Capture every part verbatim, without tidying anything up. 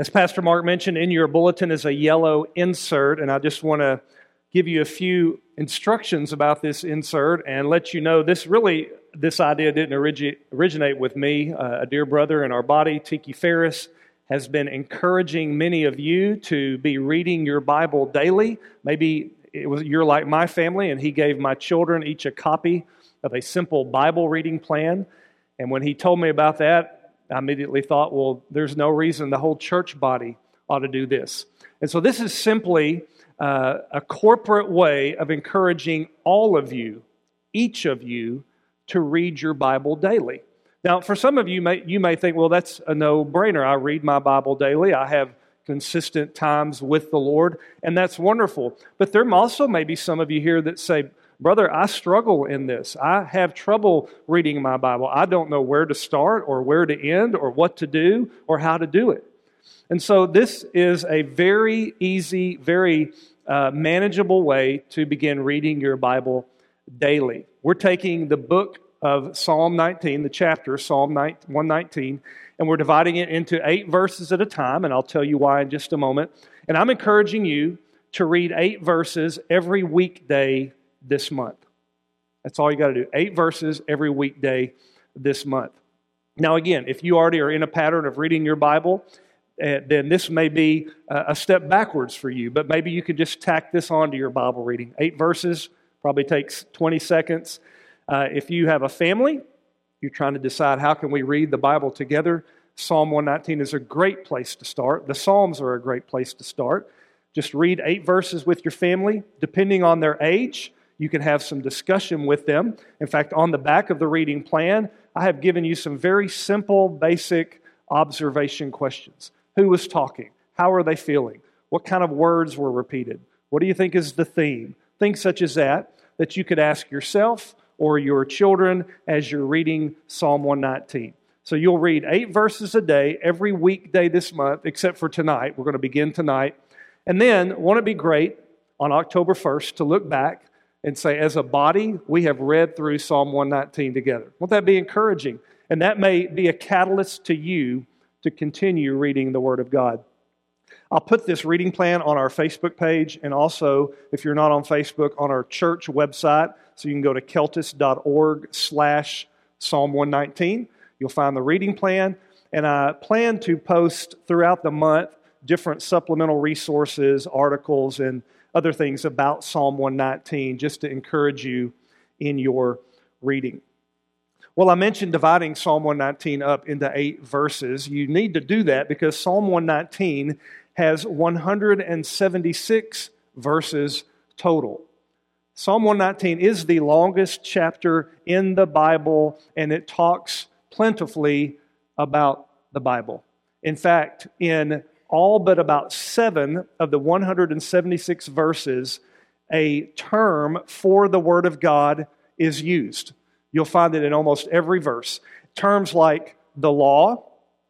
As Pastor Mark mentioned, in your bulletin is a yellow insert, and I just want to give you a few instructions about this insert and let you know this really, this idea didn't origi- originate with me. Uh, a dear brother in our body, Tiki Ferris, has been encouraging many of you to be reading your Bible daily. Maybe it was you're like my family, and he gave my children each a copy of a simple Bible reading plan. And when he told me about that, I immediately thought, well, there's no reason the whole church body ought to do this. And so this is simply uh, a corporate way of encouraging all of you, each of you, to read your Bible daily. Now, for some of you, may, you may think, well, that's a no-brainer. I read my Bible daily. I have consistent times with the Lord, and that's wonderful. But there also may be some of you here that say, brother, I struggle in this. I have trouble reading my Bible. I don't know where to start or where to end or what to do or how to do it. And so this is a very easy, very uh, manageable way to begin reading your Bible daily. We're taking the book of Psalm nineteen, the chapter, Psalm one nineteen, and we're dividing it into eight verses at a time, and I'll tell you why in just a moment. And I'm encouraging you to read eight verses every weekday this month. That's all you got to do. Eight verses every weekday this month. Now again, if you already are in a pattern of reading your Bible, uh, then this may be uh, a step backwards for you, but maybe you could just tack this onto your Bible reading. Eight verses probably takes twenty seconds. Uh, if you have a family, you're trying to decide how can we read the Bible together, Psalm one nineteen is a great place to start. The Psalms are a great place to start. Just read eight verses with your family. Depending on their age, you can have some discussion with them. In fact, on the back of the reading plan, I have given you some very simple, basic observation questions. Who was talking? How are they feeling? What kind of words were repeated? What do you think is the theme? Things such as that, that you could ask yourself or your children as you're reading Psalm one nineteen. So you'll read eight verses a day, every weekday this month, except for tonight. We're going to begin tonight. And then, won't it be great on October first to look back and say, as a body, we have read through Psalm one nineteen together. Won't that be encouraging? And that may be a catalyst to you to continue reading the Word of God. I'll put this reading plan on our Facebook page, and also, if you're not on Facebook, on our church website. So you can go to keltis.org slash Psalm 119. You'll find the reading plan. And I plan to post throughout the month different supplemental resources, articles, and other things about Psalm one nineteen, just to encourage you in your reading. Well, I mentioned dividing Psalm one nineteen up into eight verses. You need to do that because Psalm one nineteen has one hundred seventy-six verses total. Psalm one nineteen is the longest chapter in the Bible, and it talks plentifully about the Bible. In fact, in all but about seven of the one hundred seventy-six verses, a term for the Word of God is used. You'll find it in almost every verse. Terms like the law,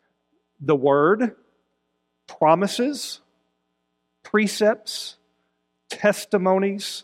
the Word, promises, precepts, testimonies,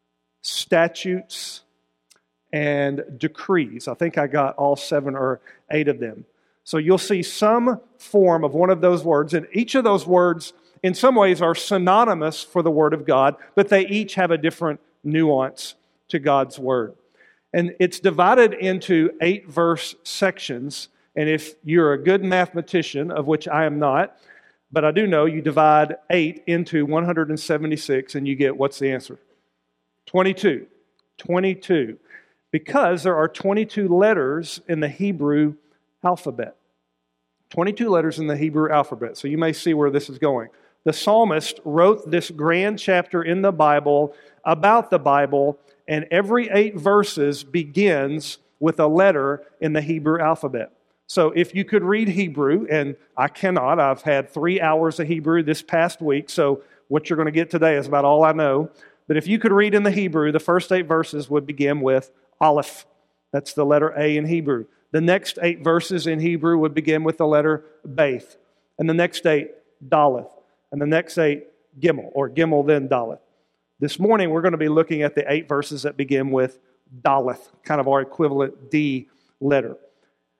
statutes, and decrees. I think I got all seven or eight of them. So you'll see some form of one of those words, and each of those words in some ways are synonymous for the Word of God, but they each have a different nuance to God's Word. And it's divided into eight verse sections, and if you're a good mathematician, of which I am not, but I do know you divide eight into one hundred seventy-six, and you get, what's the answer? twenty-two. twenty-two. Because there are twenty-two letters in the Hebrew alphabet. twenty-two letters in the Hebrew alphabet. So you may see where this is going. The psalmist wrote this grand chapter in the Bible about the Bible, and every eight verses begins with a letter in the Hebrew alphabet. So if you could read Hebrew, and I cannot, I've had three hours of Hebrew this past week, so what you're going to get today is about all I know. But if you could read in the Hebrew, the first eight verses would begin with Aleph. That's the letter A in Hebrew. The next eight verses in Hebrew would begin with the letter Beith. And the next eight, Daleth. And the next eight, Gimel, or Gimel then Daleth. This morning we're going to be looking at the eight verses that begin with Daleth, kind of our equivalent D letter.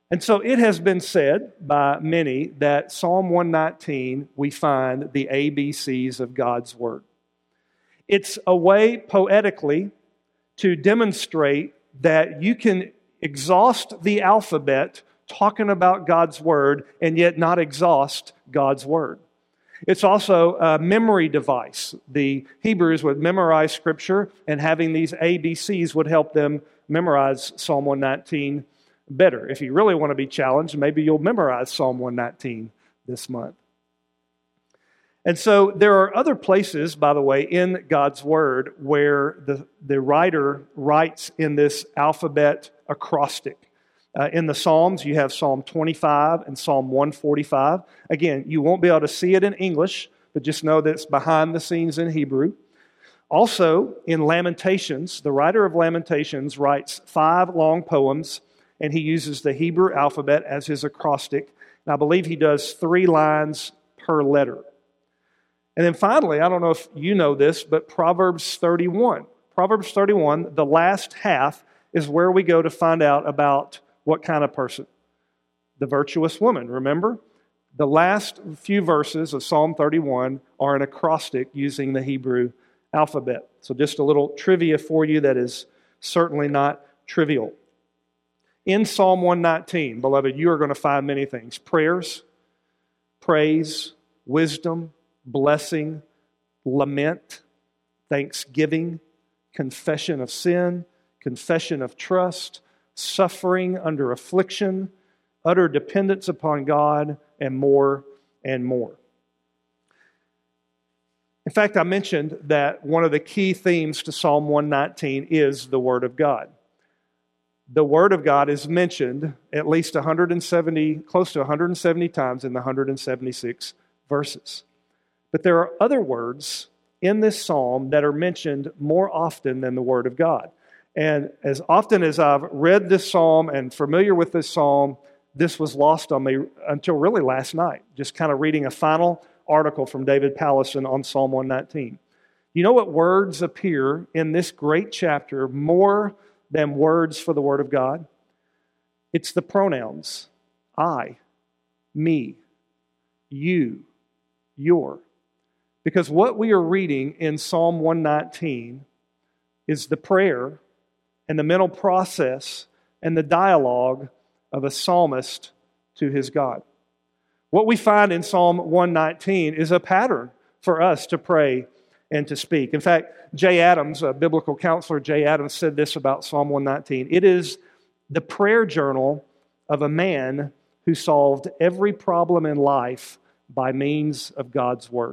And so it has been said by many that Psalm one nineteen, we find the A B Cs of God's Word. It's a way poetically to demonstrate that you can exhaust the alphabet talking about God's Word and yet not exhaust God's Word. It's also a memory device. The Hebrews would memorize Scripture, and having these A B Cs would help them memorize Psalm one nineteen better. If you really want to be challenged, maybe you'll memorize Psalm one nineteen this month. And so there are other places, by the way, in God's Word where the, the writer writes in this alphabet acrostic. Uh, in the Psalms, you have Psalm twenty-five and Psalm one forty-five. Again, you won't be able to see it in English, but just know that it's behind the scenes in Hebrew. Also, in Lamentations, the writer of Lamentations writes five long poems, and he uses the Hebrew alphabet as his acrostic. And I believe he does three lines per letter. And then finally, I don't know if you know this, but Proverbs thirty-one. Proverbs thirty-one, the last half, is where we go to find out about what kind of person? The virtuous woman, remember? The last few verses of Psalm thirty-one are an acrostic using the Hebrew alphabet. So just a little trivia for you that is certainly not trivial. In Psalm one nineteen, beloved, you are going to find many things. Prayers, praise, wisdom, blessing, lament, thanksgiving, confession of sin, confession of trust, suffering under affliction, utter dependence upon God, and more and more. In fact, I mentioned that one of the key themes to Psalm one nineteen is the Word of God. The Word of God is mentioned at least one hundred seventy, close to one hundred seventy times in the one hundred seventy-six verses. But there are other words in this psalm that are mentioned more often than the Word of God. And as often as I've read this psalm and familiar with this psalm, this was lost on me until really last night, just kind of reading a final article from David Pallison on Psalm one nineteen. You know what words appear in this great chapter more than words for the Word of God? It's the pronouns I, me, you, your. Because what we are reading in Psalm one nineteen is the prayer and the mental process and the dialogue of a psalmist to his God. What we find in Psalm one nineteen is a pattern for us to pray and to speak. In fact, Jay Adams, a biblical counselor, Jay Adams, said this about Psalm one nineteen. It is the prayer journal of a man who solved every problem in life by means of God's Word.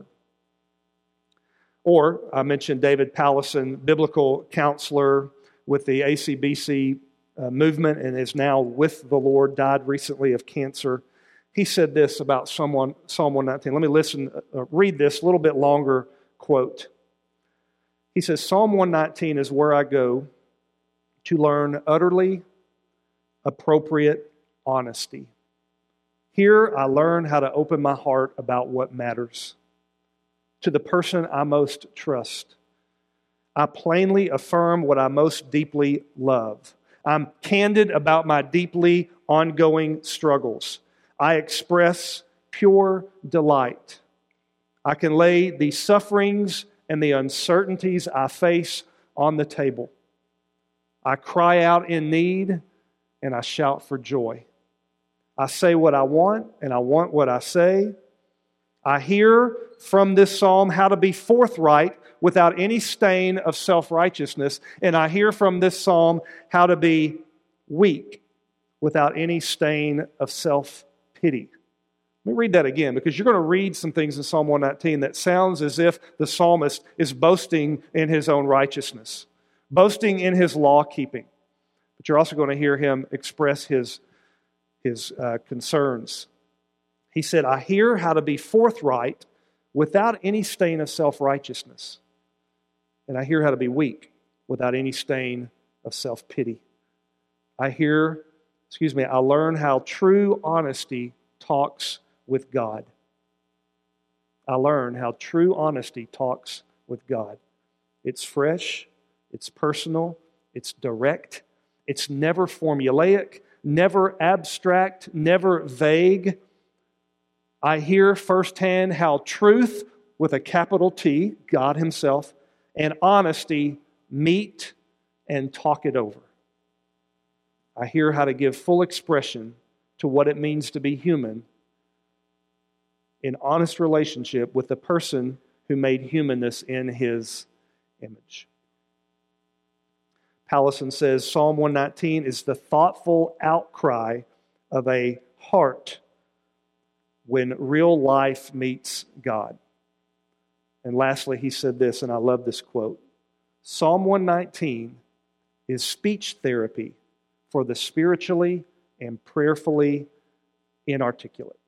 Or, I mentioned David Pallison, biblical counselor with the A C B C uh, movement and is now with the Lord, died recently of cancer. He said this about someone, Psalm one nineteen. Let me listen, uh, read this a little bit longer quote. He says, Psalm one nineteen is where I go to learn utterly appropriate honesty. Here I learn how to open my heart about what matters. To the person I most trust. I plainly affirm what I most deeply love. I'm candid about my deeply ongoing struggles. I express pure delight. I can lay the sufferings and the uncertainties I face on the table. I cry out in need and I shout for joy. I say what I want and I want what I say. I hear from this psalm how to be forthright without any stain of self-righteousness. And I hear from this psalm how to be weak without any stain of self-pity. Let me read that again, because you're going to read some things in Psalm one nineteen that sounds as if the psalmist is boasting in his own righteousness, boasting in his law-keeping. But you're also going to hear him express his, his uh, concerns. He said, I hear how to be forthright without any stain of self-righteousness. And I hear how to be weak without any stain of self-pity. I hear, excuse me, I learn how true honesty talks with God. I learn how true honesty talks with God. It's fresh, it's personal, it's direct, it's never formulaic, never abstract, never vague. I hear firsthand how truth, with a capital T, God Himself, and honesty meet and talk it over. I hear how to give full expression to what it means to be human in honest relationship with the person who made humanness in His image. Pallison says Psalm one nineteen is the thoughtful outcry of a heart when real life meets God. And lastly, he said this, and I love this quote. Psalm one nineteen is speech therapy for the spiritually and prayerfully inarticulate.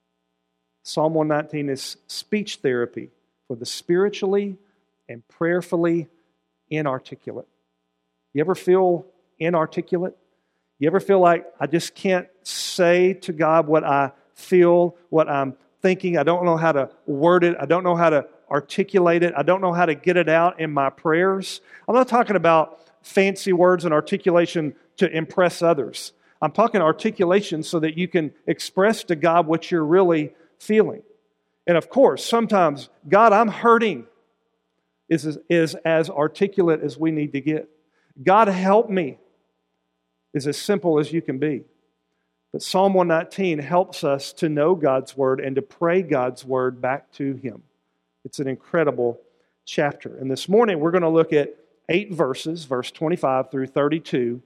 Psalm one nineteen is speech therapy for the spiritually and prayerfully inarticulate. You ever feel inarticulate? You ever feel like I just can't say to God what I feel, what I'm thinking? I don't know how to word it. I don't know how to articulate it. I don't know how to get it out in my prayers. I'm not talking about fancy words and articulation to impress others. I'm talking articulation so that you can express to God what you're really feeling. And of course, sometimes, God, I'm hurting, is, is as articulate as we need to get. God, help me, is as simple as you can be. But Psalm one nineteen helps us to know God's Word and to pray God's Word back to Him. It's an incredible chapter. And this morning we're going to look at eight verses, verse twenty-five through thirty-two.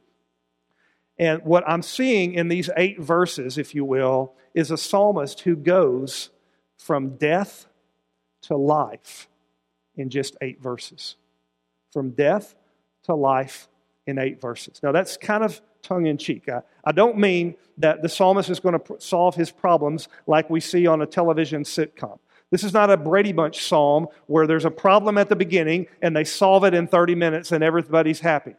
And what I'm seeing in these eight verses, if you will, is a psalmist who goes from death to life in just eight verses. From death to life in eight verses. Now that's kind of tongue-in-cheek. I, I don't mean that the psalmist is going to pr- solve his problems like we see on a television sitcom. This is not a Brady Bunch psalm where there's a problem at the beginning and they solve it in thirty minutes and everybody's happy.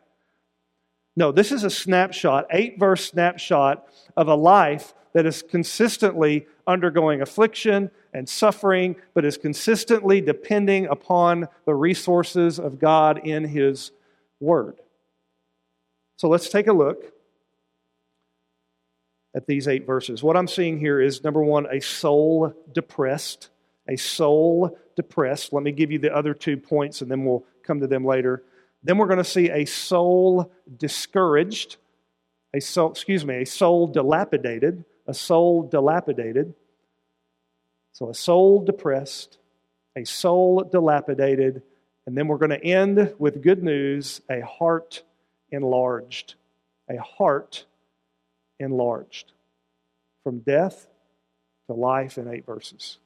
No, this is a snapshot, eight-verse snapshot of a life that is consistently undergoing affliction and suffering, but is consistently depending upon the resources of God in His Word. So let's take a look at these eight verses. What I'm seeing here is, number one, a soul depressed. A soul depressed. Let me give you the other two points and then we'll come to them later. Then we're going to see a soul discouraged. A soul, excuse me, a soul dilapidated. A soul dilapidated. So a soul depressed, a soul dilapidated, and then we're going to end with good news, a heart enlarged. A heart enlarged. From death to life in eight verses.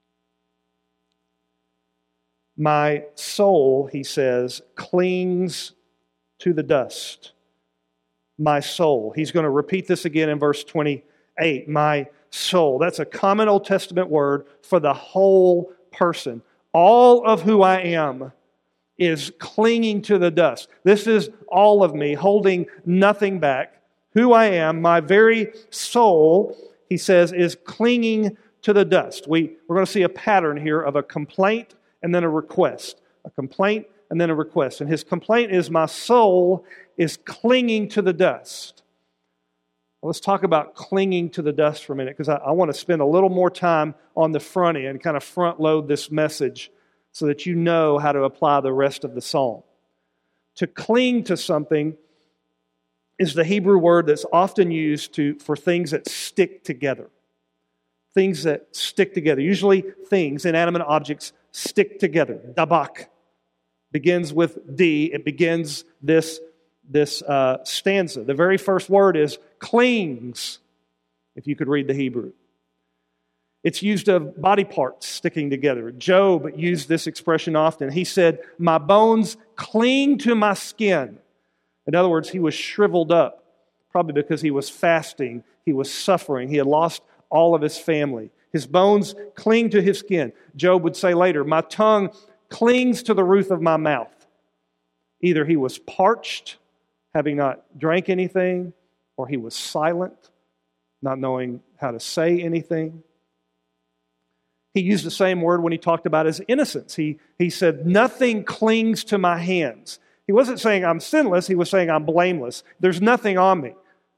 My soul, he says, clings to the dust. My soul. He's going to repeat this again in verse twenty-eight. My soul. That's a common Old Testament word for the whole person. All of who I am is clinging to the dust. This is all of me, holding nothing back. Who I am, my very soul, he says, is clinging to the dust. We, we're going to see a pattern here of a complaint and then a request. A complaint and then a request. And his complaint is, my soul is clinging to the dust. Well, let's talk about clinging to the dust for a minute, because I, I want to spend a little more time on the front end, kind of front load this message so that you know how to apply the rest of the psalm. To cling to something is the Hebrew word that's often used to for things that stick together. Things that stick together. Usually things, inanimate objects, stick together. Dabak begins with D. It begins this, this uh, stanza. The very first word is clings, if you could read the Hebrew. It's used of body parts sticking together. Job used this expression often. He said, my bones cling to my skin. In other words, he was shriveled up, probably because he was fasting, he was suffering, he had lost all of his family. His bones cling to his skin. Job would say later, my tongue clings to the roof of my mouth. Either he was parched, having not drank anything, or he was silent, not knowing how to say anything. He used the same word when he talked about his innocence. He, he said, nothing clings to my hands. He wasn't saying I'm sinless. He was saying I'm blameless. There's nothing on me.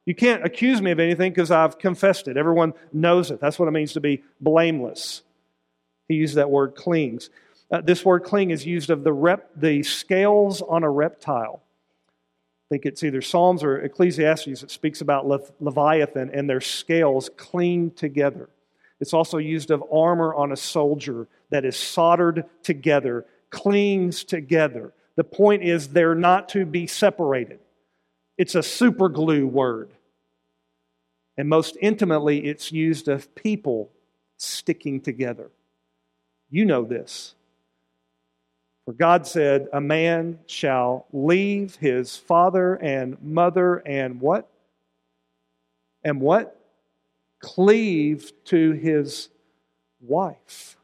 You can't accuse me of anything because I've confessed it. Everyone knows it. That's what it means to be blameless. He used that word clings. Uh, this word cling is used of the rep, the scales on a reptile. I think it's either Psalms or Ecclesiastes that speaks about Le- Leviathan and their scales cling together. It's also used of armor on a soldier that is soldered together, clings together. The point is they're not to be separated. It's a super glue word. And most intimately, it's used of people sticking together. You know this. For God said, a man shall leave his father and mother and what? And what? Cleave to his wife.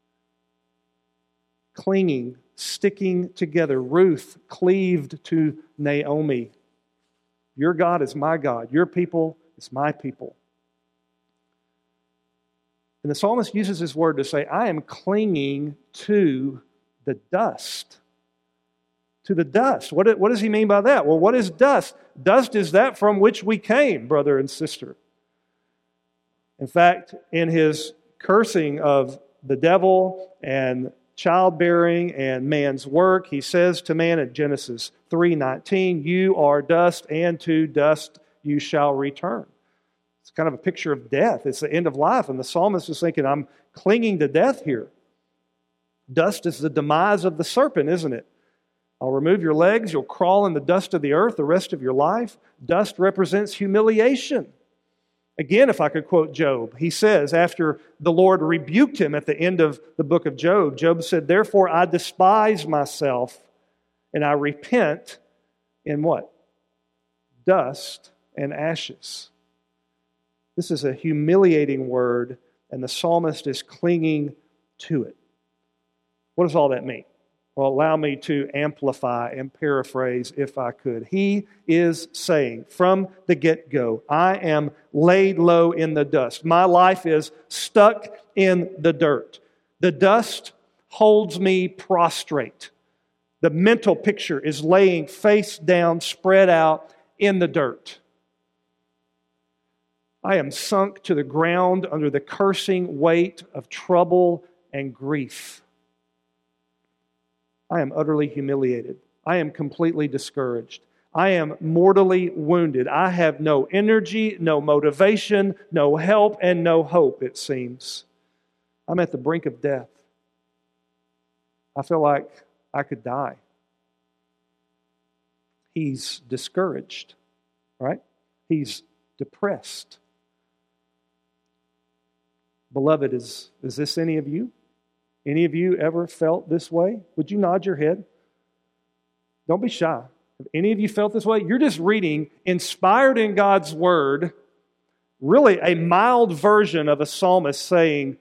Clinging, sticking together. Ruth cleaved to Naomi. Your God is my God. Your people is my people. And the psalmist uses this word to say, I am clinging to the dust. To the dust. What, what does he mean by that? Well, what is dust? Dust is that from which we came, brother and sister. In fact, in his cursing of the devil and childbearing and man's work, he says to man in Genesis three nineteen, you are dust, and to dust you shall return. It's kind of a picture of death. It's the end of life. And the psalmist is thinking, I'm clinging to death here. Dust is the demise of the serpent, isn't it? I'll remove your legs. You'll crawl in the dust of the earth the rest of your life. Dust represents humiliation. Again, if I could quote Job, he says, after the Lord rebuked him at the end of the book of Job, Job said, therefore I despise myself and I repent in what? Dust and ashes. This is a humiliating word, and the psalmist is clinging to it. What does all that mean? Well, allow me to amplify and paraphrase if I could. He is saying from the get-go, I am laid low in the dust. My life is stuck in the dirt. The dust holds me prostrate. The mental picture is laying face down, spread out in the dirt. I am sunk to the ground under the cursing weight of trouble and grief. I am utterly humiliated. I am completely discouraged. I am mortally wounded. I have no energy, no motivation, no help, and no hope, it seems. I'm at the brink of death. I feel like I could die. He's discouraged, right? He's depressed. Beloved, is, is this any of you? Any of you ever felt this way? Would you nod your head? Don't be shy. Have any of you felt this way? You're just reading, inspired in God's Word, really a mild version of a psalmist saying,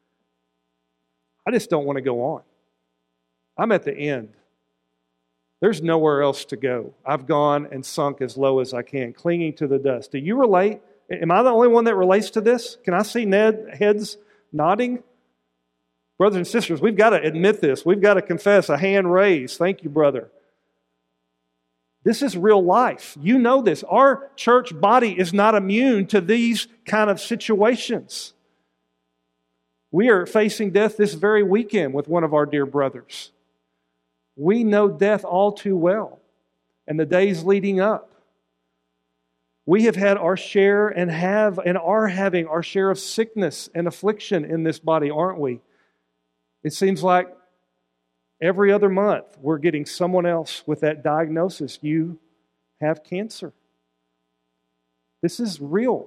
I just don't want to go on. I'm at the end. There's nowhere else to go. I've gone and sunk as low as I can, clinging to the dust. Do you relate? Am I the only one that relates to this? Can I see Ned heads nodding? Brothers and sisters, we've got to admit this. We've got to confess. A hand raised. Thank you, brother. This is real life. You know this. Our church body is not immune to these kind of situations. We are facing death this very weekend with one of our dear brothers. We know death all too well, and the days leading up. We have had our share and have and are having our share of sickness and affliction in this body, aren't we? It seems like every other month we're getting someone else with that diagnosis. You have cancer. This is real.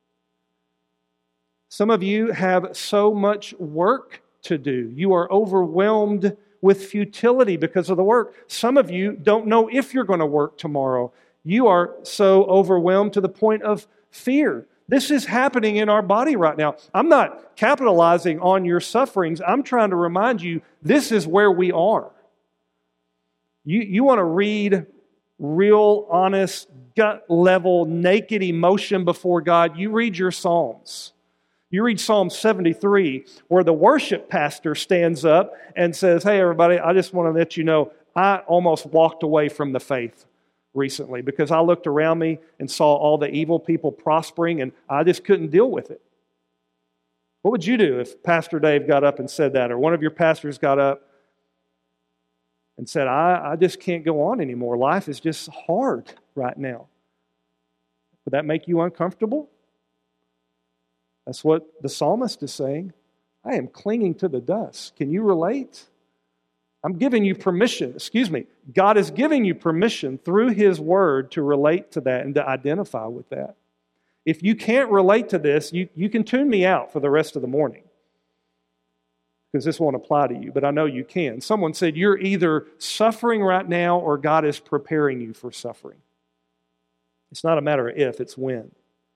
Some of you have so much work to do. You are overwhelmed with futility because of the work. Some of you don't know if you're going to work tomorrow. You are so overwhelmed to the point of fear. This is happening in our body right now. I'm not capitalizing on your sufferings. I'm trying to remind you this is where we are. You, you want to read real, honest, gut level, naked emotion before God, you read your Psalms. You read Psalm seventy-three, where the worship pastor stands up and says, hey, everybody, I just want to let you know, I almost walked away from the faith recently because I looked around me and saw all the evil people prospering and I just couldn't deal with it. What would you do if Pastor Dave got up and said that, or one of your pastors got up and said, I, I just can't go on anymore. Life is just hard right now. Would that make you uncomfortable? That's what the psalmist is saying. I am clinging to the dust. Can you relate? I'm giving you permission. Excuse me. God is giving you permission through His Word to relate to that and to identify with that. If you can't relate to this, you, you can tune me out for the rest of the morning because this won't apply to you, but I know you can. Someone said, you're either suffering right now or God is preparing you for suffering. It's not a matter of if, it's when.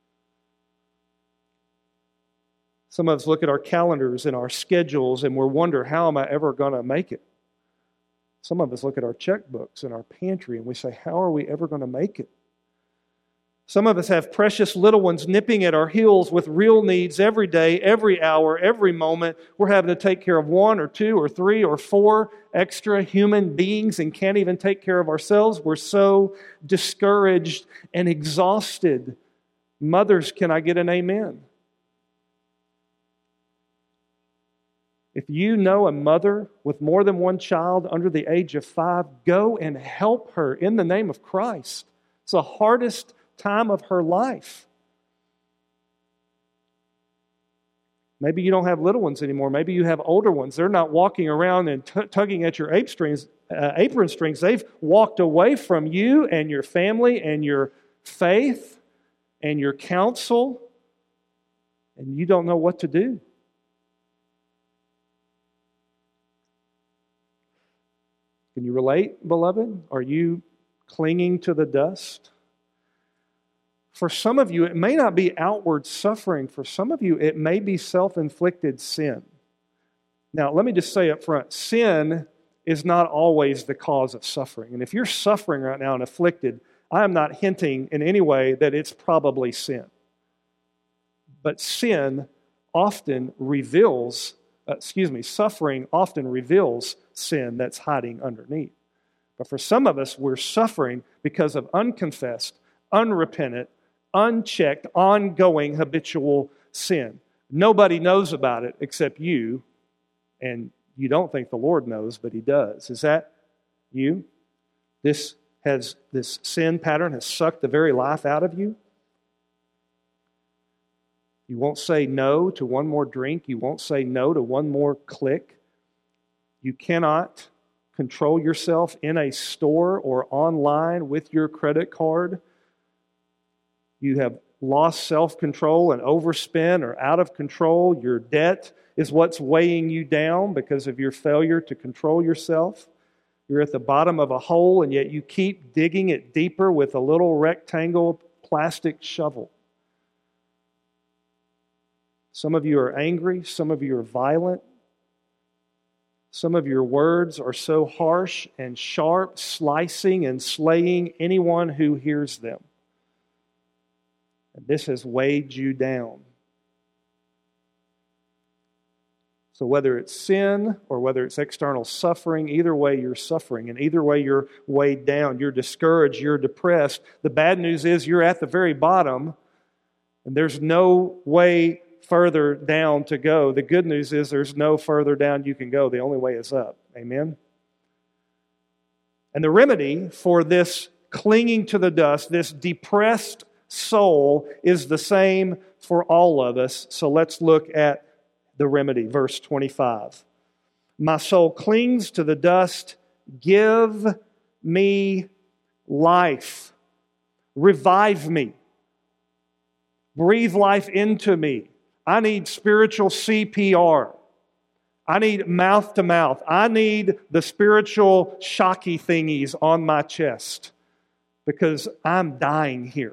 Some of us look at our calendars and our schedules and we wonder, how am I ever going to make it? Some of us look at our checkbooks and our pantry and we say, how are we ever going to make it? Some of us have precious little ones nipping at our heels with real needs every day, every hour, every moment. We're having to take care of one or two or three or four extra human beings and can't even take care of ourselves. We're so discouraged and exhausted. Mothers, can I get an amen? If you know a mother with more than one child under the age of five, go and help her in the name of Christ. It's the hardest time of her life. Maybe you don't have little ones anymore. Maybe you have older ones. They're not walking around and t- tugging at your apron strings, uh, apron strings. They've walked away from you and your family and your faith and your counsel, and you don't know what to do. Can you relate, beloved? Are you clinging to the dust? For some of you, it may not be outward suffering. For some of you, it may be self-inflicted sin. Now, let me just say up front, sin is not always the cause of suffering. And if you're suffering right now and afflicted, I am not hinting in any way that it's probably sin. But sin often reveals, uh, excuse me, suffering often reveals sin that's hiding underneath. But for some of us, we're suffering because of unconfessed, unrepentant, unchecked, ongoing, habitual sin. Nobody knows about it except you, and you don't think the Lord knows, but He does. Is that you? This has this sin pattern has sucked the very life out of you. You won't say no to one more drink. You won't say no to one more click. You cannot control yourself in a store or online with your credit card. You have lost self-control and overspent or out of control. Your debt is what's weighing you down because of your failure to control yourself. You're at the bottom of a hole and yet you keep digging it deeper with a little rectangle plastic shovel. Some of you are angry. Some of you are violent. Some of your words are so harsh and sharp, slicing and slaying anyone who hears them. And this has weighed you down. So whether it's sin or whether it's external suffering, either way you're suffering, and either way you're weighed down, you're discouraged, you're depressed. The bad news is you're at the very bottom, and there's no way further down to go. The good news is there's no further down you can go. The only way is up. Amen? And the remedy for this clinging to the dust, this depressed soul, is the same for all of us. So let's look at the remedy. Verse twenty-five. My soul clings to the dust. Give me life. Revive me. Breathe life into me. I need spiritual C P R. I need mouth to mouth. I need the spiritual shocky thingies on my chest because I'm dying here.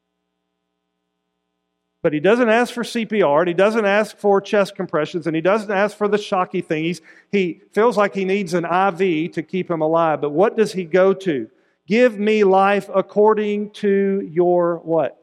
But he doesn't ask for C P R, and he doesn't ask for chest compressions, and he doesn't ask for the shocky thingies. He feels like he needs an I V to keep him alive. But what does he go to? Give me life according to your what?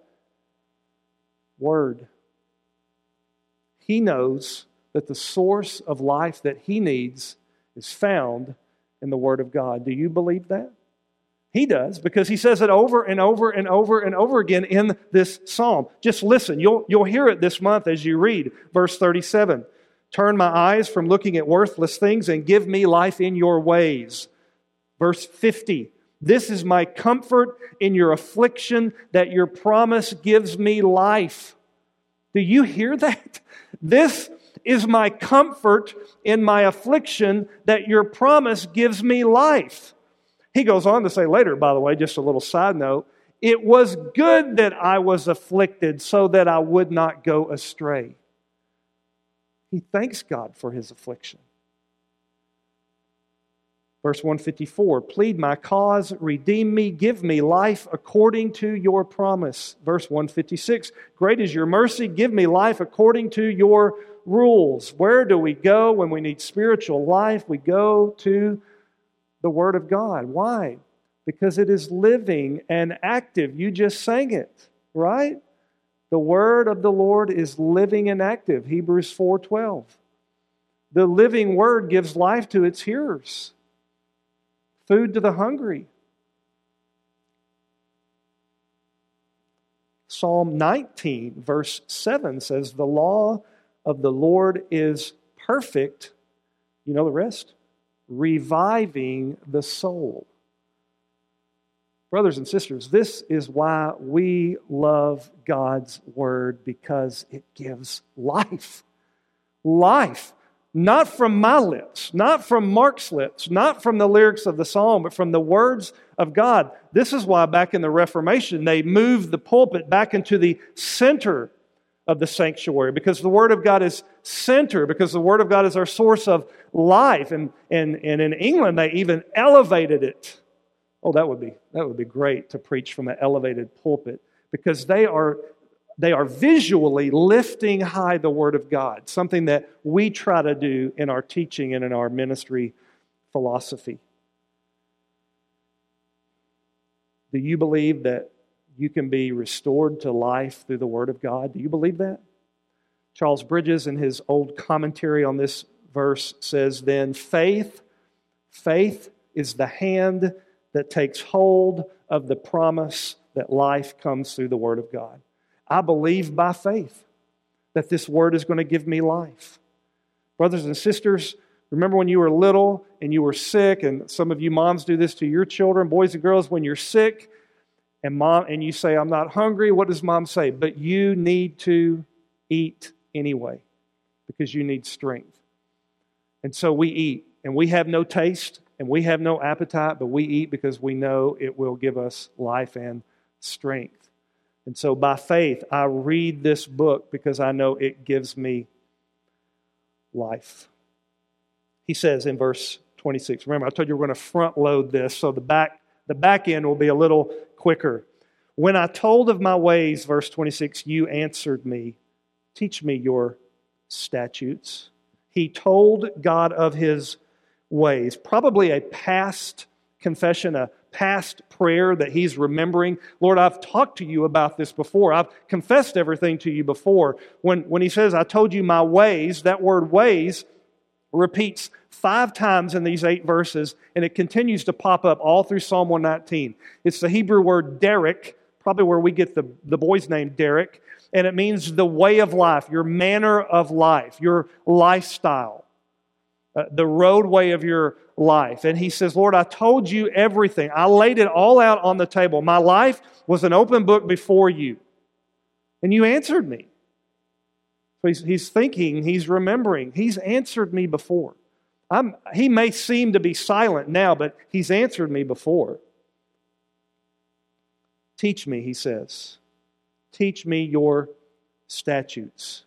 Word. He knows that the source of life that he needs is found in the Word of God. Do you believe that? He does, because he says it over and over and over and over again in this psalm. Just listen. You'll, you'll hear it this month as you read verse thirty-seven. Turn my eyes from looking at worthless things and give me life in your ways. Verse fifty. This is my comfort in your affliction, that your promise gives me life. Do you hear that? This is my comfort in my affliction, that your promise gives me life. He goes on to say later, by the way, just a little side note, it was good that I was afflicted so that I would not go astray. He thanks God for his affliction. Verse one fifty-four, plead my cause, redeem me, give me life according to your promise. Verse one fifty-six, great is your mercy, give me life according to your rules. Where do we go when we need spiritual life? We go to the Word of God. Why? Because it is living and active. You just sang it, right? The Word of the Lord is living and active. Hebrews four twelve. The living Word gives life to its hearers. Food to the hungry. Psalm nineteen, verse seven says, the law of the Lord is perfect. You know the rest? Reviving the soul. Brothers and sisters, this is why we love God's Word, because it gives life. Life. Not from my lips, not from Mark's lips, not from the lyrics of the psalm, but from the words of God. This is why back in the Reformation, they moved the pulpit back into the center of the sanctuary, because the Word of God is center, because the Word of God is our source of life. And, and, and in England, they even elevated it. Oh, that would be that would be great to preach from an elevated pulpit, because they are they are visually lifting high the Word of God, something that we try to do in our teaching and in our ministry philosophy. Do you believe that you can be restored to life through the Word of God? Do you believe that? Charles Bridges, in his old commentary on this verse, says, then faith, faith is the hand that takes hold of the promise that life comes through the Word of God. I believe by faith that this Word is going to give me life. Brothers and sisters, remember when you were little and you were sick, and some of you moms do this to your children, boys and girls, when you're sick, And mom, and you say, I'm not hungry. What does mom say? But you need to eat anyway, because you need strength. And so we eat, and we have no taste, and we have no appetite, but we eat because we know it will give us life and strength. And so by faith, I read this book because I know it gives me life. He says in verse twenty-six, remember I told you we're going to front load this, so the back the back end will be a little quicker. When I told of my ways, verse twenty-six, you answered me. Teach me your statutes. He told God of his ways. Probably a past confession, a past prayer that he's remembering. Lord, I've talked to you about this before. I've confessed everything to you before. When, when he says, I told you my ways, that word ways repeats five times in these eight verses, and it continues to pop up all through Psalm one nineteen. It's the Hebrew word derek, probably where we get the, the boy's name Derek, and it means the way of life, your manner of life, your lifestyle, uh, the roadway of your life. And he says, Lord, I told you everything. I laid it all out on the table. My life was an open book before you, and you answered me. So he's, he's thinking, he's remembering, he's answered me before. I'm, he may seem to be silent now, but he's answered me before. Teach me, he says. Teach me your statutes.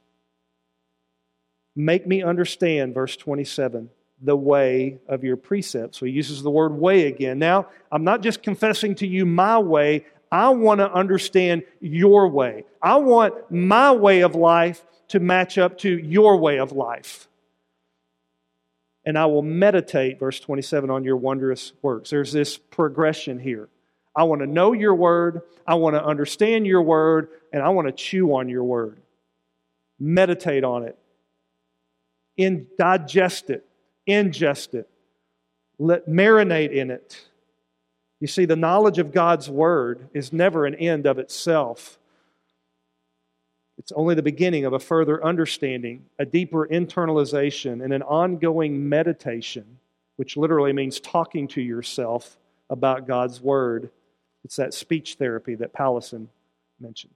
Make me understand, verse twenty-seven, the way of your precepts. So he uses the word way again. Now, I'm not just confessing to you my way. I want to understand your way. I want my way of life to match up to your way of life. And I will meditate, verse twenty-seven, on your wondrous works. There's this progression here. I want to know your word, I want to understand your word, and I want to chew on your word. Meditate on it. In, digest it. Ingest it. Let marinate in it. You see, the knowledge of God's Word is never an end of itself. It's only the beginning of a further understanding, a deeper internalization, and an ongoing meditation, which literally means talking to yourself about God's Word. It's that speech therapy that Powlison mentioned.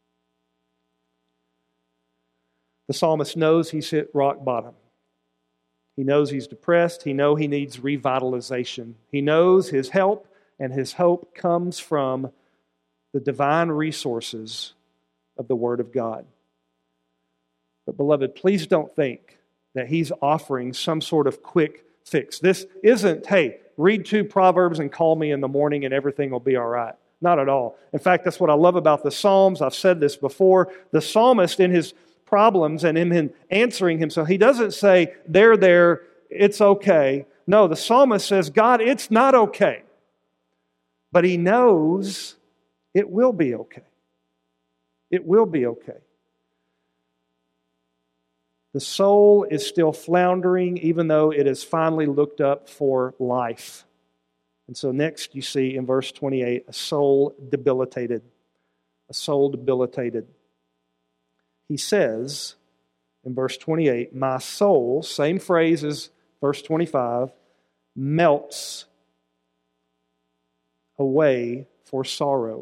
The psalmist knows he's hit rock bottom. He knows he's depressed. He knows he needs revitalization. He knows his help and his hope comes from the divine resources of the Word of God. But beloved, please don't think that he's offering some sort of quick fix. This isn't, hey, read two Proverbs and call me in the morning and everything will be all right. Not at all. In fact, that's what I love about the Psalms. I've said this before. The psalmist in his problems and in him answering himself, he doesn't say, there, there, it's okay. No, the psalmist says, God, it's not okay. But he knows it will be okay. It will be okay. The soul is still floundering even though it has finally looked up for life. And so next you see in verse twenty-eight, a soul debilitated. A soul debilitated. He says in verse twenty-eight, my soul, same phrase as verse twenty-five, melts away for sorrow.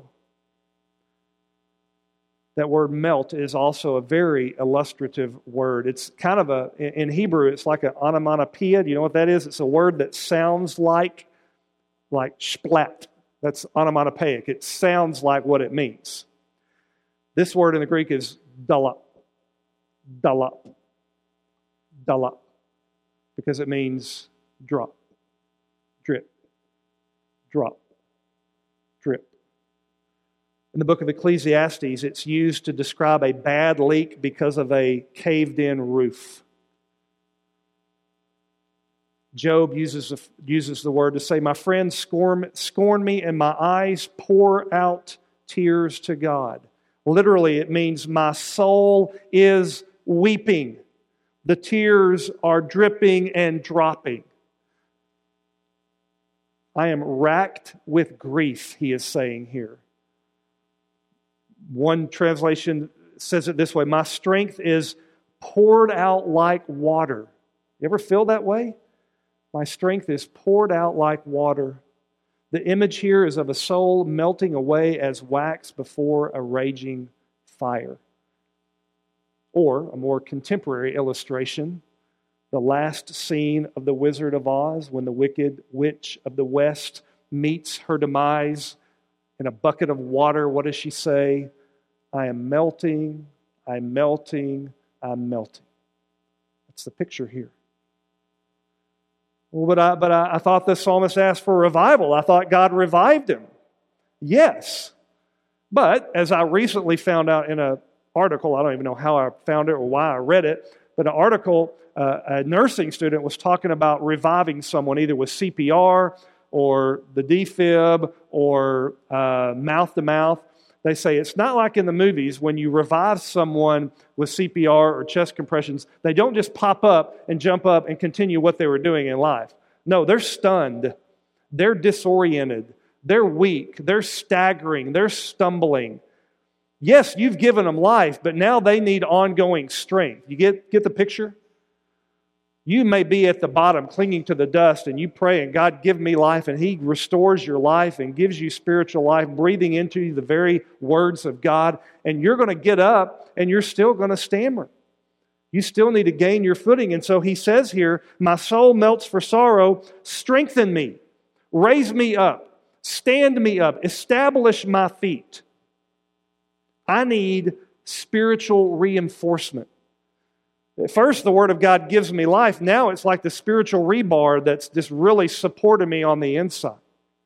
That word melt is also a very illustrative word. It's kind of a, in Hebrew, it's like an onomatopoeia. Do you know what that is? It's a word that sounds like, like splat. That's onomatopoeic. It sounds like what it means. This word in the Greek is dalap, dalap, dalap, because it means drop, drip, drop, drip. In the book of Ecclesiastes, it's used to describe a bad leak because of a caved-in roof. Job uses, uses the word to say, my friends scorn, scorn me and my eyes pour out tears to God. Literally, it means my soul is weeping. The tears are dripping and dropping. I am racked with grief, he is saying here. One translation says it this way, my strength is poured out like water. You ever feel that way? My strength is poured out like water. The image here is of a soul melting away as wax before a raging fire. Or, a more contemporary illustration, the last scene of The Wizard of Oz when the wicked witch of the West meets her demise in a bucket of water. What does she say? I am melting, I'm melting, I'm melting. That's the picture here. Well, but I, but I, I thought the psalmist asked for revival. I thought God revived him. Yes. But as I recently found out in an article, I don't even know how I found it or why I read it, but an article, uh, a nursing student was talking about reviving someone either with C P R or the defib or uh, mouth-to-mouth. They say it's not like in the movies when you revive someone with C P R or chest compressions. They don't just pop up and jump up and continue what they were doing in life. No, they're stunned. They're disoriented. They're weak. They're staggering. They're stumbling. Yes, you've given them life, but now they need ongoing strength. You get, get the picture? You may be at the bottom clinging to the dust and you pray and God give me life and He restores your life and gives you spiritual life, breathing into you the very words of God, and you're going to get up and you're still going to stammer. You still need to gain your footing. And so he says here, my soul melts for sorrow, strengthen me, raise me up, stand me up, establish my feet. I need spiritual reinforcement. At first, the Word of God gives me life. Now it's like the spiritual rebar that's just really supporting me on the inside.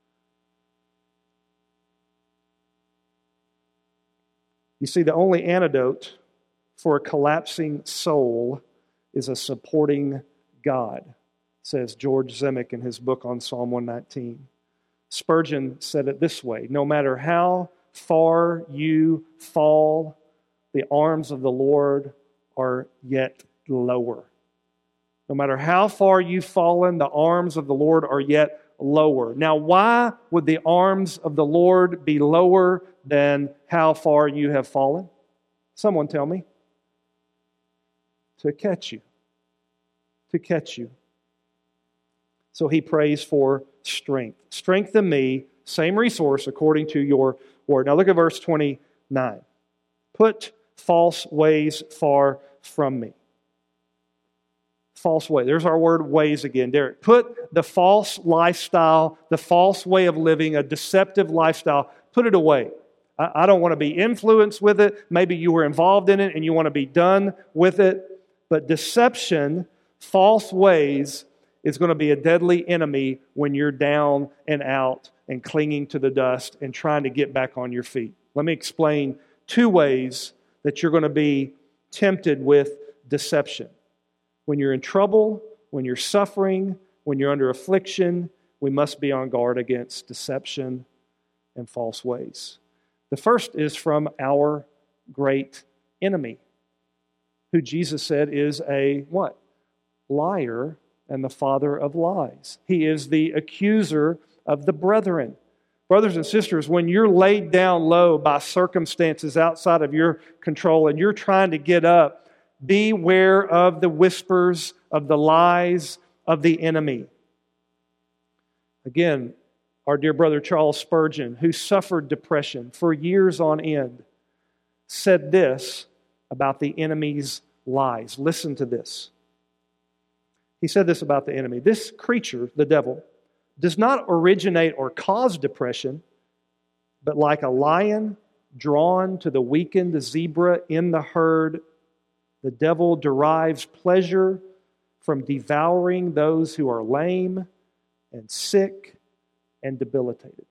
You see, the only antidote for a collapsing soul is a supporting God, says George Zemek in his book on Psalm one nineteen. Spurgeon said it this way, no matter how far you fall, the arms of the Lord are yet lower. No matter how far you've fallen, the arms of the Lord are yet lower. Now, why would the arms of the Lord be lower than how far you have fallen? Someone tell me. To catch you. To catch you. So he prays for strength. Strengthen me, same resource according to your word. Now look at verse twenty-nine. Put false ways far from me. False way. There's our word ways again, Derek. Put the false lifestyle, the false way of living, a deceptive lifestyle, put it away. I, I don't want to be influenced with it. Maybe you were involved in it and you want to be done with it. But deception, false ways, is going to be a deadly enemy when you're down and out and clinging to the dust and trying to get back on your feet. Let me explain two ways that you're going to be tempted with deception. When you're in trouble, when you're suffering, when you're under affliction, we must be on guard against deception and false ways. The first is from our great enemy, who Jesus said is a what? Liar and the father of lies. He is the accuser of the brethren. Brothers and sisters, when you're laid down low by circumstances outside of your control and you're trying to get up, beware of the whispers of the lies of the enemy. Again, our dear brother Charles Spurgeon, who suffered depression for years on end, said this about the enemy's lies. Listen to this. He said this about the enemy. This creature, the devil, does not originate or cause depression, but like a lion drawn to the weakened zebra in the herd, the devil derives pleasure from devouring those who are lame and sick and debilitated.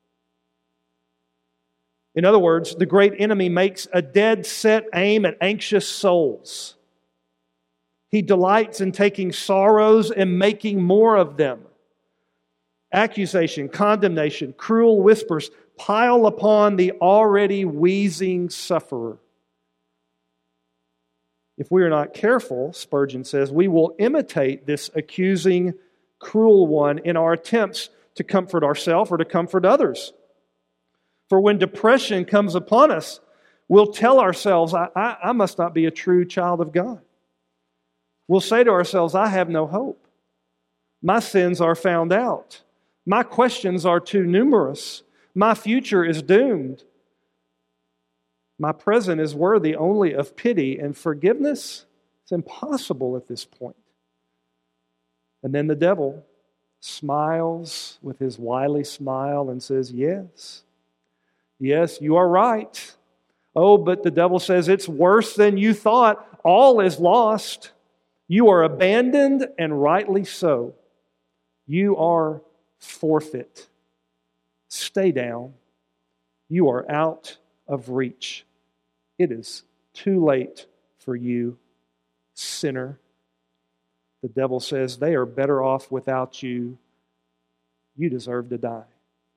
In other words, the great enemy makes a dead set aim at anxious souls. He delights in taking sorrows and making more of them. Accusation, condemnation, cruel whispers pile upon the already wheezing sufferer. If we are not careful, Spurgeon says, we will imitate this accusing, cruel one in our attempts to comfort ourselves or to comfort others. For when depression comes upon us, we'll tell ourselves, I, I, I must not be a true child of God. We'll say to ourselves, I have no hope. My sins are found out. My questions are too numerous. My future is doomed. My present is worthy only of pity and forgiveness. It's impossible at this point. And then the devil smiles with his wily smile and says, yes, yes, you are right. Oh, but the devil says it's worse than you thought. All is lost. You are abandoned, and rightly so. You are forfeit. Stay down. You are out of reach. It is too late for you, sinner. The devil says they are better off without you. You deserve to die.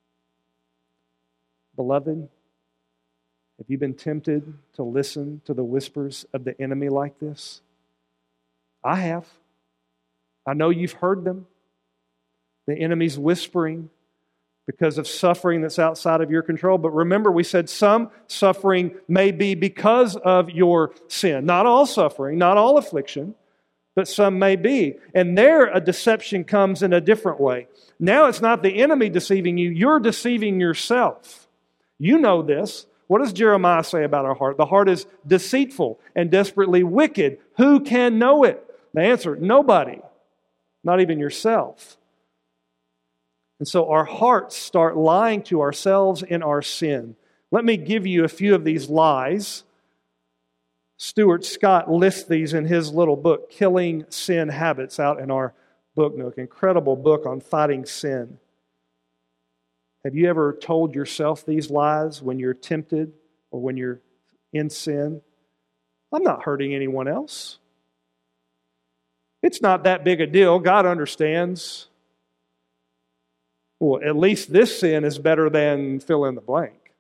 Beloved, have you been tempted to listen to the whispers of the enemy like this? I have. I know you've heard them. The enemy's whispering because of suffering that's outside of your control. But remember, we said some suffering may be because of your sin. Not all suffering, not all affliction, but some may be. And there a deception comes in a different way. Now it's not the enemy deceiving you, you're deceiving yourself. You know this. What does Jeremiah say about our heart? The heart is deceitful and desperately wicked. Who can know it? The answer, nobody. Not even yourself. And so our hearts start lying to ourselves in our sin. Let me give you a few of these lies. Stuart Scott lists these in his little book, Killing Sin Habits, out in our book nook. Incredible book on fighting sin. Have you ever told yourself these lies when you're tempted or when you're in sin? I'm not hurting anyone else. It's not that big a deal. God understands. Well, at least this sin is better than fill in the blank.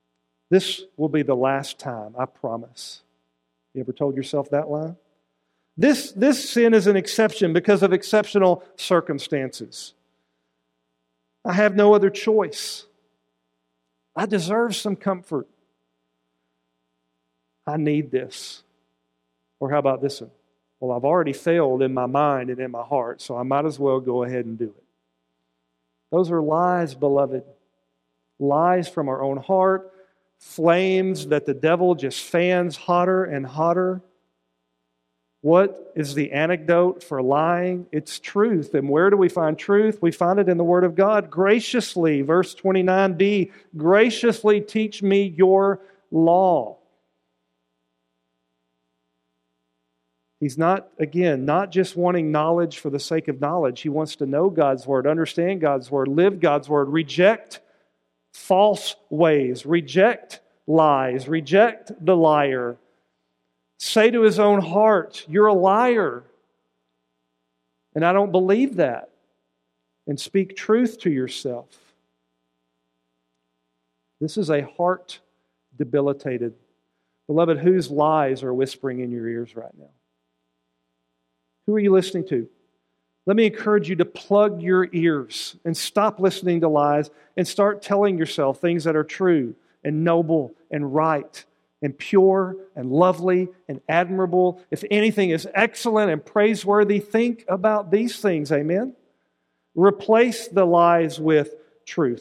This will be the last time, I promise. You ever told yourself that lie? This, this sin is an exception because of exceptional circumstances. I have no other choice. I deserve some comfort. I need this. Or how about this one? Well, I've already failed in my mind and in my heart, so I might as well go ahead and do it. Those are lies, beloved. Lies from our own heart, flames that the devil just fans hotter and hotter. What is the antidote for lying? It's truth. And where do we find truth? We find it in the Word of God. Graciously, verse twenty-nine b, graciously teach me your law. He's not, again, not just wanting knowledge for the sake of knowledge. He wants to know God's Word, understand God's Word, live God's Word, reject false ways, reject lies, reject the liar. Say to his own heart, you're a liar. And I don't believe that. And speak truth to yourself. This is a heart debilitated. Beloved, whose lies are whispering in your ears right now? Who are you listening to? Let me encourage you to plug your ears and stop listening to lies and start telling yourself things that are true and noble and right and pure and lovely and admirable. If anything is excellent and praiseworthy, think about these things. Amen? Replace the lies with truth.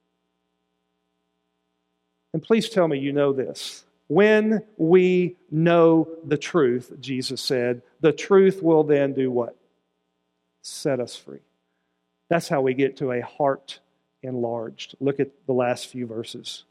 And please tell me you know this. When we know the truth, Jesus said, the truth will then do what? Set us free. That's how we get to a heart enlarged. Look at the last few verses.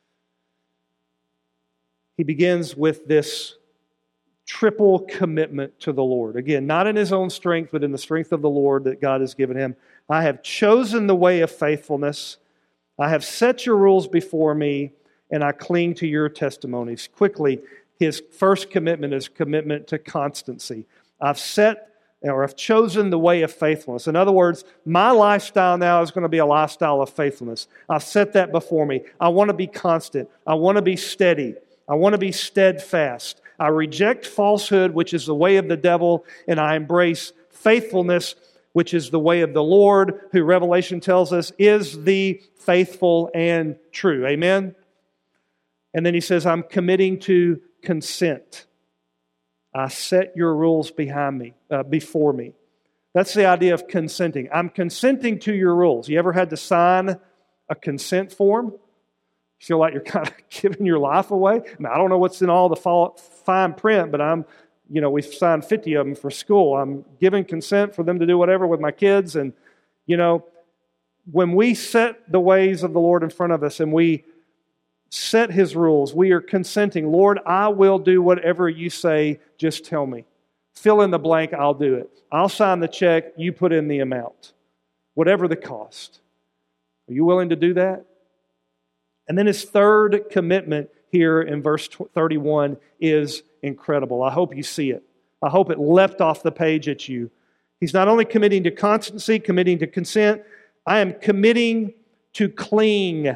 He begins with this triple commitment to the Lord. Again, not in his own strength, but in the strength of the Lord that God has given him. I have chosen the way of faithfulness. I have set your rules before me, and I cling to your testimonies. Quickly, his first commitment is commitment to constancy. I've set, or I've chosen the way of faithfulness. In other words, my lifestyle now is going to be a lifestyle of faithfulness. I've set that before me. I want to be constant. I want to be steady. I want to be steadfast. I reject falsehood, which is the way of the devil, and I embrace faithfulness, which is the way of the Lord, who Revelation tells us is the faithful and true. Amen? And then he says, I'm committing to consent. I set your rules behind me, uh, before me. That's the idea of consenting. I'm consenting to your rules. You ever had to sign a consent form? Feel like you're kind of giving your life away? I mean, I don't know what's in all the fine print, but I'm, you know, we've signed fifty of them for school. I'm giving consent for them to do whatever with my kids. And, you know, when we set the ways of the Lord in front of us and we set His rules, we are consenting. Lord, I will do whatever you say, just tell me. Fill in the blank, I'll do it. I'll sign the check, you put in the amount. Whatever the cost. Are you willing to do that? And then his third commitment here in verse thirty-one is incredible. I hope you see it. I hope it leapt off the page at you. He's not only committing to constancy, committing to consent. I am committing to cling.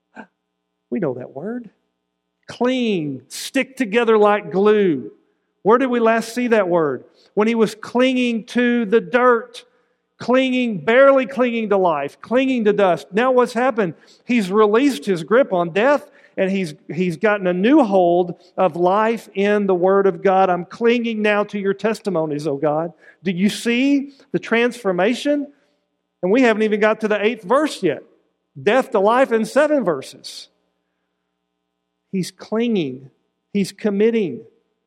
We know that word. Cling. Stick together like glue. Where did we last see that word? When he was clinging to the dirt. Clinging, barely clinging to life, clinging to dust. Now what's happened? He's released his grip on death, and he's he's gotten a new hold of life in the Word of God. I'm clinging now to your testimonies, oh God. Do you see the transformation? And we haven't even got to the eighth verse yet. Death to life in seven verses. He's clinging. He's committing.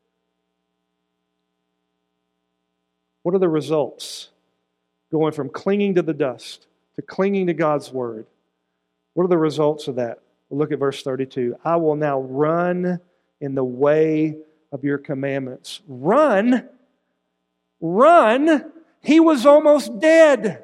What are the results? Going from clinging to the dust to clinging to God's Word. What are the results of that? Well, look at verse thirty-two. I will now run in the way of your commandments. Run? Run? He was almost dead.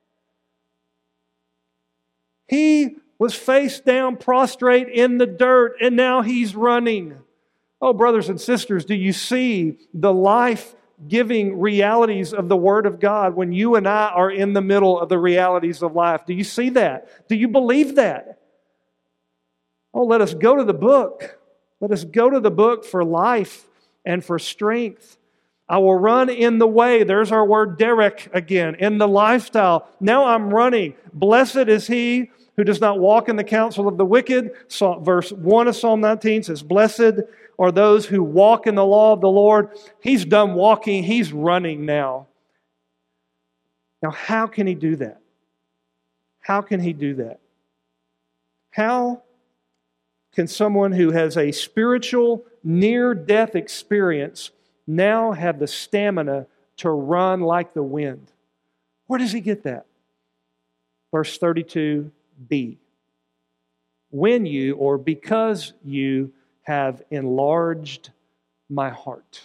He was face down, prostrate in the dirt, and now he's running. Oh, brothers and sisters, do you see the life-giving realities of the Word of God when you and I are in the middle of the realities of life? Do you see that? Do you believe that? Oh, let us go to the book. Let us go to the book for life and for strength. I will run in the way. There's our word derek again, in the lifestyle. Now I'm running. Blessed is he who does not walk in the counsel of the wicked. So, verse one of Psalm nineteen says, blessed are those who walk in the law of the Lord. He's done walking. He's running now. Now, how can he do that? How can he do that? How can someone who has a spiritual near-death experience now have the stamina to run like the wind? Where does he get that? Verse thirty-two b. When you, or because you, have enlarged my heart.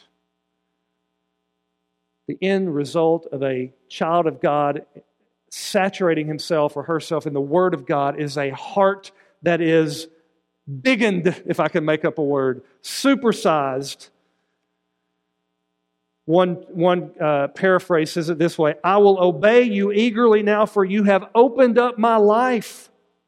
The end result of a child of God saturating himself or herself in the Word of God is a heart that is biggened, if I can make up a word, supersized. One, one uh, paraphrase says it this way, I will obey you eagerly now, for you have opened up my life.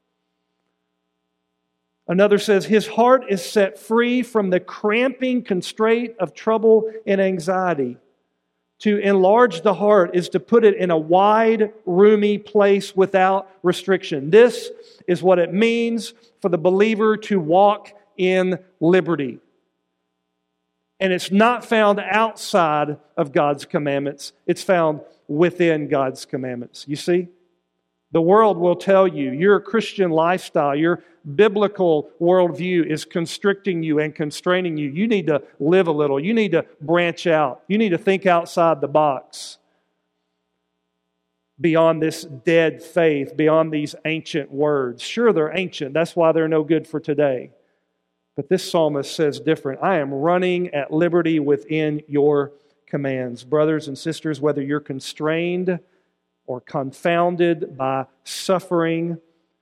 Another says, his heart is set free from the cramping constraint of trouble and anxiety. To enlarge the heart is to put it in a wide, roomy place without restriction. This is what it means for the believer to walk in liberty. And it's not found outside of God's commandments. It's found within God's commandments. You see? The world will tell you your Christian lifestyle, your biblical worldview is constricting you and constraining you. You need to live a little. You need to branch out. You need to think outside the box. Beyond this dead faith, beyond these ancient words. Sure, they're ancient. That's why they're no good for today. But this psalmist says different. I am running at liberty within your commands. Brothers and sisters, whether you're constrained or confounded by suffering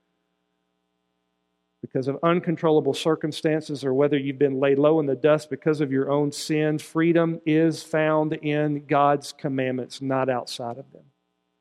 because of uncontrollable circumstances, or whether you've been laid low in the dust because of your own sin, freedom is found in God's commandments, not outside of them.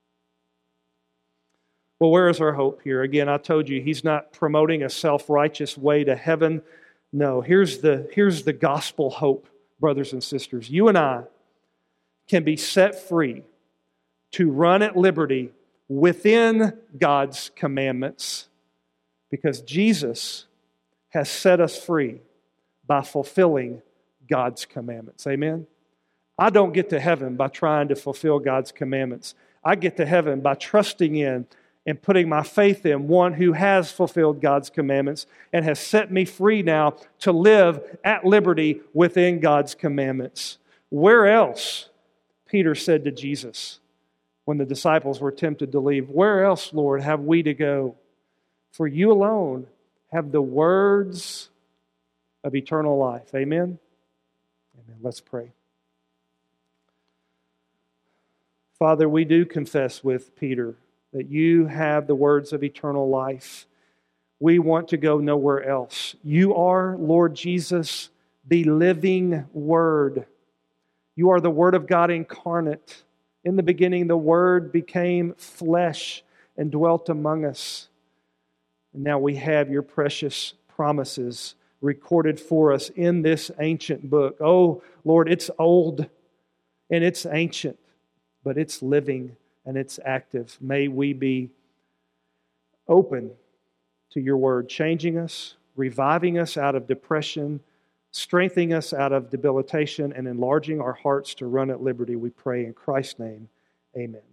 Well, where is our hope here? Again, I told you, he's not promoting a self-righteous way to heaven. No, here's the, here's the gospel hope, brothers and sisters. You and I can be set free to run at liberty within God's commandments because Jesus has set us free by fulfilling God's commandments. Amen? I don't get to heaven by trying to fulfill God's commandments. I get to heaven by trusting in and putting my faith in one who has fulfilled God's commandments and has set me free now to live at liberty within God's commandments. Where else, Peter said to Jesus, when the disciples were tempted to leave, where else, Lord, have we to go? For you alone have the words of eternal life. Amen? Amen. Let's pray. Father, we do confess with Peter that you have the words of eternal life. We want to go nowhere else. You are, Lord Jesus, the living Word. You are the Word of God incarnate. In the beginning, the Word became flesh and dwelt among us. And now we have your precious promises recorded for us in this ancient book. Oh, Lord, it's old and it's ancient, but it's living and it's active. May we be open to your word, changing us, reviving us out of depression, strengthening us out of debilitation, and enlarging our hearts to run at liberty. We pray in Christ's name. Amen.